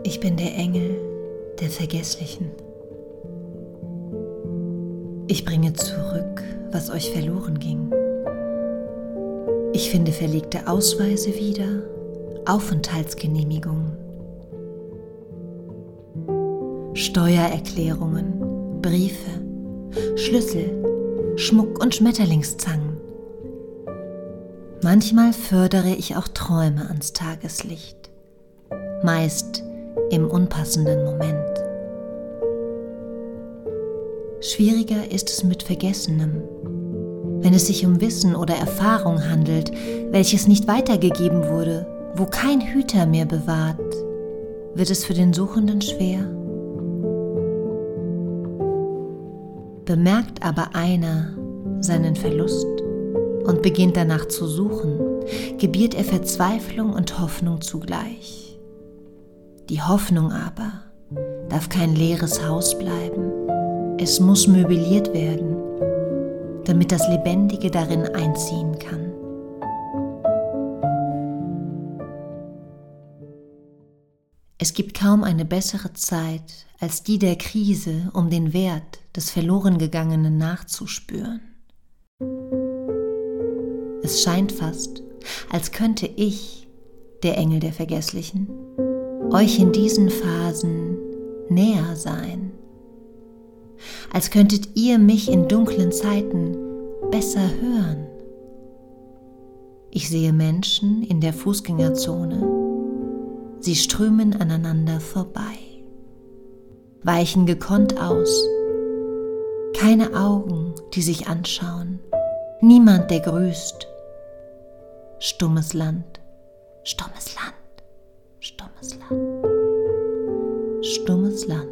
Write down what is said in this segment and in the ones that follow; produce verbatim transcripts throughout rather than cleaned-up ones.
Ich bin der Engel der Vergesslichen. Ich bringe zurück, was euch verloren ging. Ich finde verlegte Ausweise wieder, Aufenthaltsgenehmigungen, Steuererklärungen, Briefe, Schlüssel, Schmuck und Schmetterlingszangen. Manchmal fördere ich auch Träume ans Tageslicht, meist im unpassenden Moment. Schwieriger ist es mit Vergessenem, wenn es sich um Wissen oder Erfahrung handelt, welches nicht weitergegeben wurde, wo kein Hüter mehr bewahrt, wird es für den Suchenden schwer. Bemerkt aber einer seinen Verlust und beginnt danach zu suchen, gebiert er Verzweiflung und Hoffnung zugleich. Die Hoffnung aber darf kein leeres Haus bleiben. Es muss möbliert werden, damit das Lebendige darin einziehen kann. Es gibt kaum eine bessere Zeit als die der Krise, um den Wert des Verlorengegangenen nachzuspüren. Es scheint fast, als könnte ich, der Engel der Vergesslichen, euch in diesen Phasen näher sein. Als könntet ihr mich in dunklen Zeiten besser hören. Ich sehe Menschen in der Fußgängerzone. Sie strömen aneinander vorbei, weichen gekonnt aus. Keine Augen, die sich anschauen. Niemand, der grüßt. Stummes Land, stummes Land, stummes Land, stummes Land.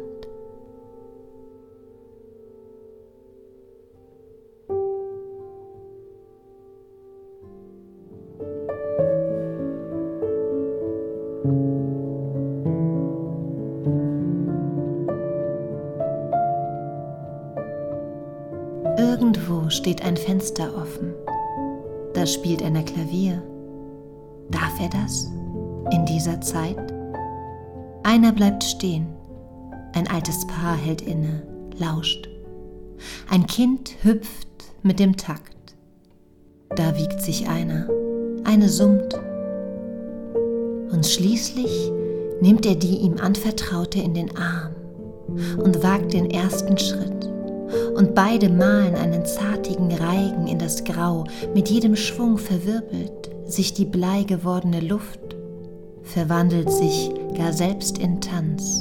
Irgendwo steht ein Fenster offen. Da spielt einer Klavier. Darf er das? In dieser Zeit? Einer bleibt stehen. Ein altes Paar hält inne, lauscht. Ein Kind hüpft mit dem Takt. Da wiegt sich einer, eine summt. Und schließlich nimmt er die ihm Anvertraute in den Arm und wagt den ersten Schritt. Und beide malen einen zartigen Reigen in das Grau, mit jedem Schwung verwirbelt sich die blei gewordene Luft, verwandelt sich gar selbst in Tanz.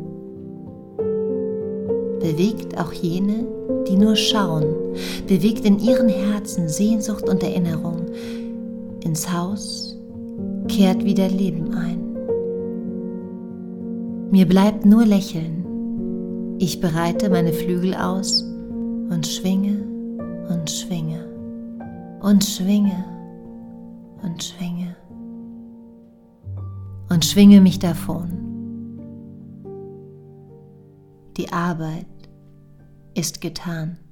Bewegt auch jene, die nur schauen, bewegt in ihren Herzen Sehnsucht und Erinnerung. Ins Haus kehrt wieder Leben ein. Mir bleibt nur lächeln. Ich breite meine Flügel aus und schwinge und schwinge und schwinge und schwinge und schwinge mich davon. Die Arbeit ist getan.